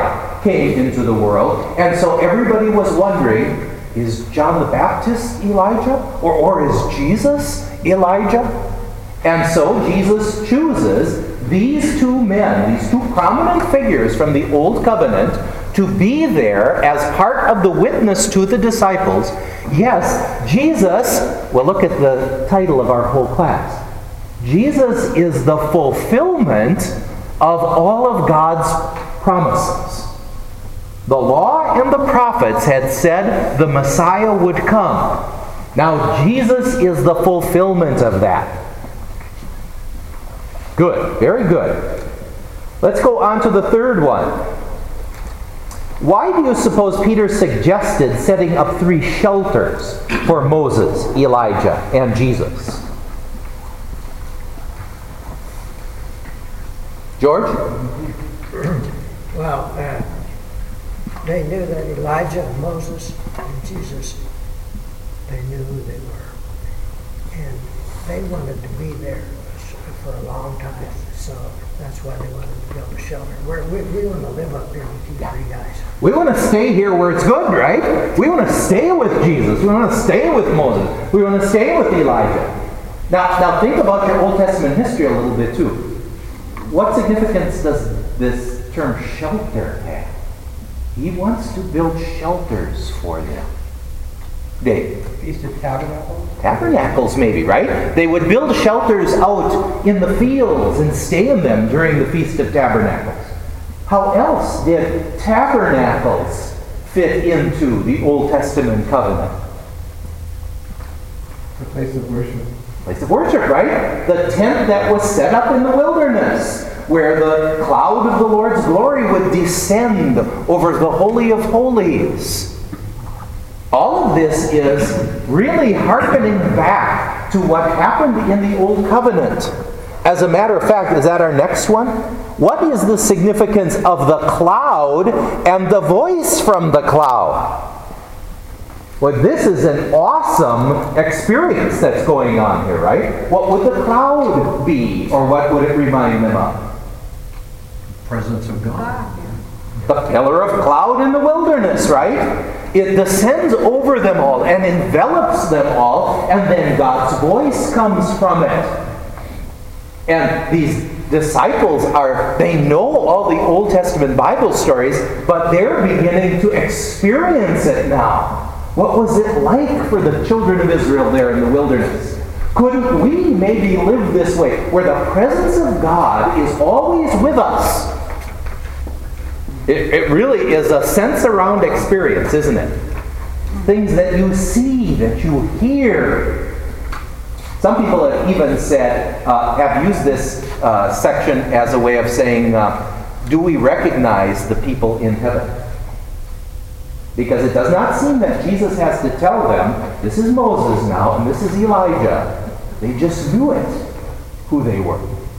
came into the world. And so everybody was wondering, is John the Baptist Elijah? Or, or is Jesus Elijah? And so Jesus chooses these two men, these two prominent figures from the Old Covenant, to be there as part of the witness to the disciples. Yes, Jesus, well, look at the title of our whole class. Jesus is the fulfillment of all of God's promises. The law and the prophets had said the Messiah would come. Now Jesus is the fulfillment of that. Good, very good. Let's go on to the third one. Why do you suppose Peter suggested setting up three shelters for Moses, Elijah, and Jesus? George? Well, uh, they knew that Elijah, Moses, and Jesus, they knew who they were. And they wanted to be there for a long time. So that's why they wanted to build a shelter. We're, we we want to live up here with you three guys. We want to stay here where it's good, right? We want to stay with Jesus. We want to stay with Moses. We want to stay with Elijah. Now, now think about your Old Testament history a little bit too. What significance does this term shelter have? He wants to build shelters for them. Dave? Feast of Tabernacles? Tabernacles, maybe, right? They would build shelters out in the fields and stay in them during the Feast of Tabernacles. How else did tabernacles fit into the Old Testament covenant? The place of worship. Place of worship, right? The tent that was set up in the wilderness, where the cloud of the Lord's glory would descend over the Holy of Holies. All of this is really hearkening back to what happened in the Old Covenant. As a matter of fact, is that our next one? What is the significance of the cloud and the voice from the cloud? Well, this is an awesome experience that's going on here, right? What would the cloud be, or what would it remind them of? Presence of God. The pillar of cloud in the wilderness, right? It descends over them all and envelops them all, and then God's voice comes from it. And these disciples are, they know all the Old Testament Bible stories, but they're beginning to experience it now. What was it like for the children of Israel there in the wilderness? Couldn't we maybe live this way, where the presence of God is always with us? It, it really is a sense-around experience, isn't it? Things that you see, that you hear. Some people have even said, uh, have used this uh, section as a way of saying, uh, do we recognize the people in heaven? Because it does not seem that Jesus has to tell them, this is Moses now, and this is Elijah. They just knew it, who they were.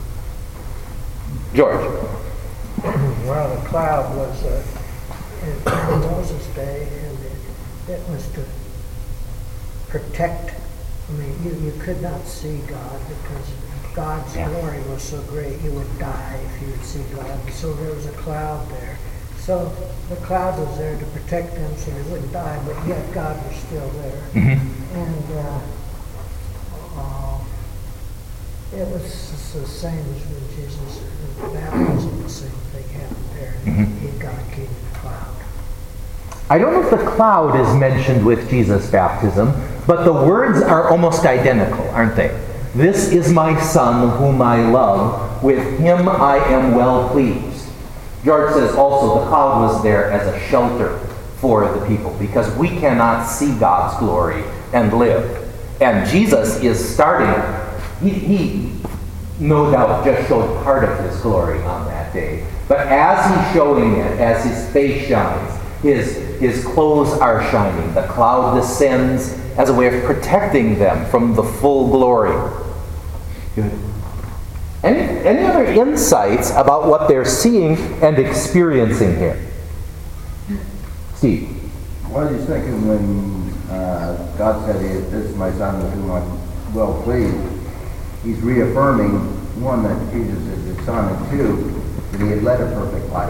George? Well, the cloud was uh, in Moses' day, and it, it was to protect. I mean, you, you could not see God because God's yeah. glory was so great. You would die if you would see God. So there was a cloud there. So the cloud was there to protect them so they wouldn't die, but yet God was still there. Mm-hmm. And uh, uh, it was the same as when Jesus, that wasn't the same thing happened there. Mm-hmm. He, God came in the cloud. I don't know if the cloud is mentioned with Jesus' baptism, but the words are almost identical, aren't they? This is my Son whom I love. With him I am well pleased. George says also the cloud was there as a shelter for the people because we cannot see God's glory and live. And Jesus is starting, he, he no doubt just showed part of his glory on that day. But as he's showing it, as his face shines, his, his clothes are shining, the cloud descends as a way of protecting them from the full glory. Good. Any, any other insights about what they're seeing and experiencing here? Steve? What are you thinking when uh, God said, this is my Son with whom I'm well pleased? He's reaffirming, one, that Jesus is his Son, and two, that he had led a perfect life,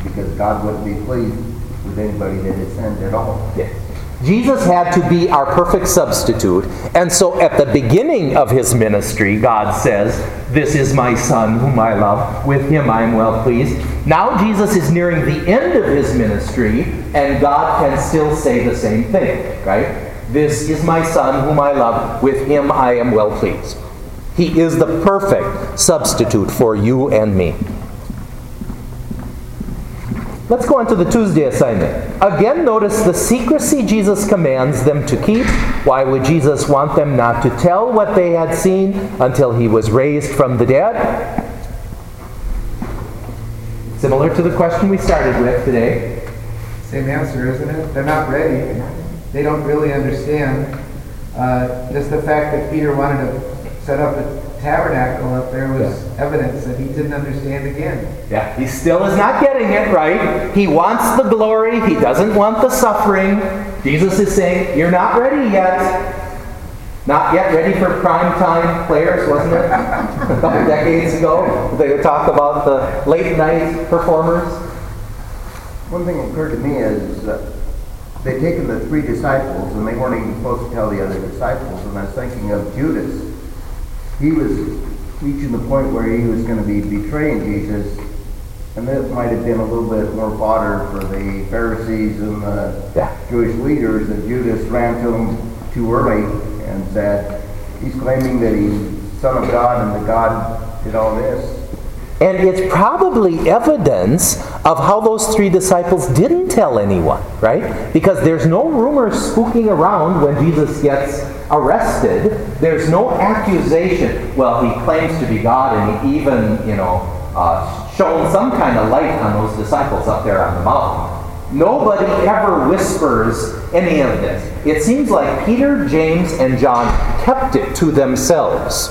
because God wouldn't be pleased with anybody that had sinned at all. Yes. Jesus had to be our perfect substitute. And so at the beginning of his ministry, God says, "This is my Son whom I love. With him I am well pleased." Now Jesus is nearing the end of his ministry, and God can still say the same thing, right? "This is my Son whom I love. With him I am well pleased." He is the perfect substitute for you and me. Let's go on to the Tuesday assignment. Again, notice the secrecy Jesus commands them to keep. Why would Jesus want them not to tell what they had seen until he was raised from the dead? Similar to the question we started with today. Same answer, isn't it? They're not ready. They don't really understand. Uh, just the fact that Peter wanted to set up a tabernacle up there was yeah. evidence that he didn't understand again. Yeah, he still is not getting it right. He wants the glory. He doesn't want the suffering. Jesus is saying, you're not ready yet. Not yet ready for prime time players, wasn't it? A couple decades ago, they would talk about the late night performers. One thing that occurred to me is uh, they'd taken the three disciples and they weren't even supposed to tell the other disciples. And I was thinking of Judas. He was reaching the point where he was going to be betraying Jesus, and that might have been a little bit more fodder for the Pharisees and the yeah. Jewish leaders, that Judas ran to him too early and said, he's claiming that he's Son of God and that God did all this. And it's probably evidence of how those three disciples didn't tell anyone, right? Because there's no rumors spooking around when Jesus gets arrested. There's no accusation. Well, he claims to be God, and he even, you know, uh, shown some kind of light on those disciples up there on the mountain. Nobody ever whispers any of this. It seems like Peter, James, and John kept it to themselves.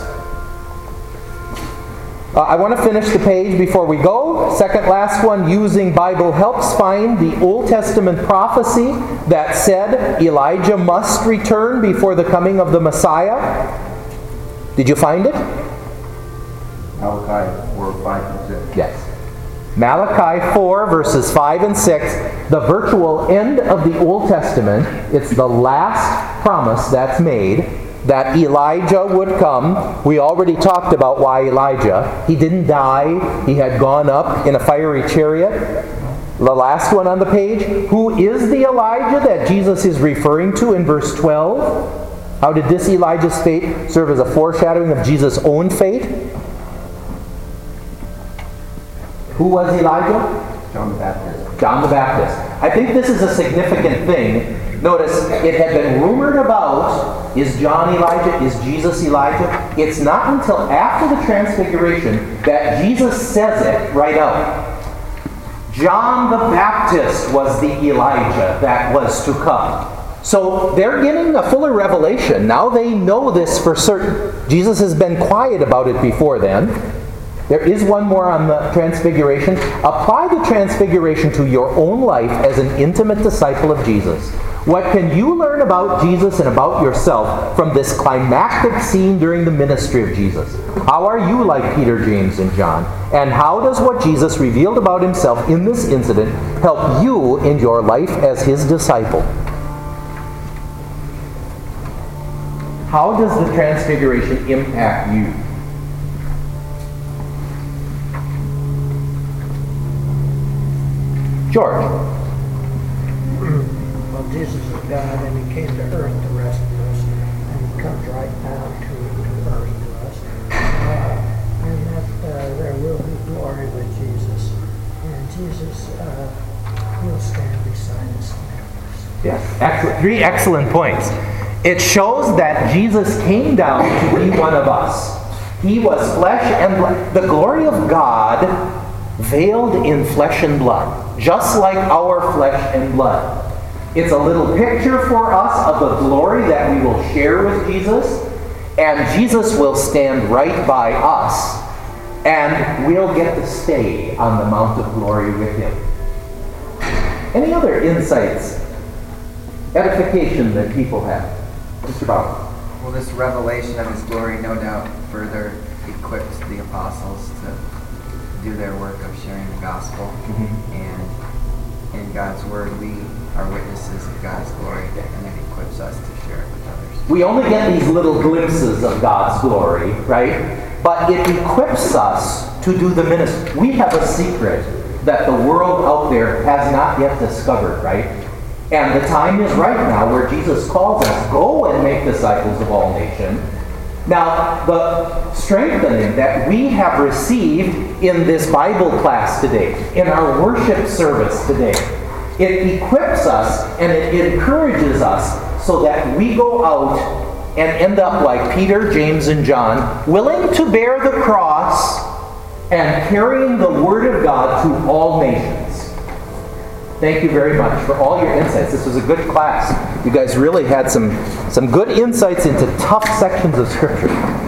Uh, I want to finish the page before we go. Second last one, using Bible helps find the Old Testament prophecy that said Elijah must return before the coming of the Messiah. Did you find it? Malachi four, five, and six. Yes. Malachi four, verses five and six, the virtual end of the Old Testament. It's the last promise that's made, that Elijah would come. We already talked about why Elijah. He didn't die. He had gone up in a fiery chariot. The last one on the page. Who is the Elijah that Jesus is referring to in verse twelve? How did this Elijah's fate serve as a foreshadowing of Jesus' own fate? Who was Elijah? John the Baptist. John the Baptist. I think this is a significant thing. Notice, it had been rumored about, is John Elijah? Is Jesus Elijah? It's not until after the Transfiguration that Jesus says it right out. John the Baptist was the Elijah that was to come. So they're getting a fuller revelation. Now they know this for certain. Jesus has been quiet about it before then. There is one more on the Transfiguration. Apply the Transfiguration to your own life as an intimate disciple of Jesus. What can you learn about Jesus and about yourself from this climactic scene during the ministry of Jesus? How are you like Peter, James, and John? And how does what Jesus revealed about himself in this incident help you in your life as his disciple? How does the Transfiguration impact you? George. Well, Jesus is God, and he came to earth to rescue us, and he comes right down to, to earth to us. Uh, and that uh, there will be glory with Jesus, and Jesus uh, will stand beside us and help us. Yes, excellent. Three excellent points. It shows that Jesus came down to be one of us. He was flesh and blood. The glory of God veiled in flesh and blood, just like our flesh and blood. It's a little picture for us of the glory that we will share with Jesus, and Jesus will stand right by us, and we'll get to stay on the Mount of Glory with him. Any other insights, edification that people have? Mister Bauer. Well, this revelation of his glory no doubt further equipped the apostles to do their work of sharing the gospel. Mm-hmm. And in God's word, we are witnesses of God's glory, and it equips us to share it with others. We only get these little glimpses of God's glory, right? But it equips us to do the ministry. We have a secret that the world out there has not yet discovered, right? And the time is right now where Jesus calls us, go and make disciples of all nations. Now, the strengthening that we have received in this Bible class today, in our worship service today, it equips us and it encourages us so that we go out and end up like Peter, James, and John, willing to bear the cross and carrying the Word of God to all nations. Thank you very much for all your insights. This was a good class. You guys really had some, some good insights into tough sections of Scripture.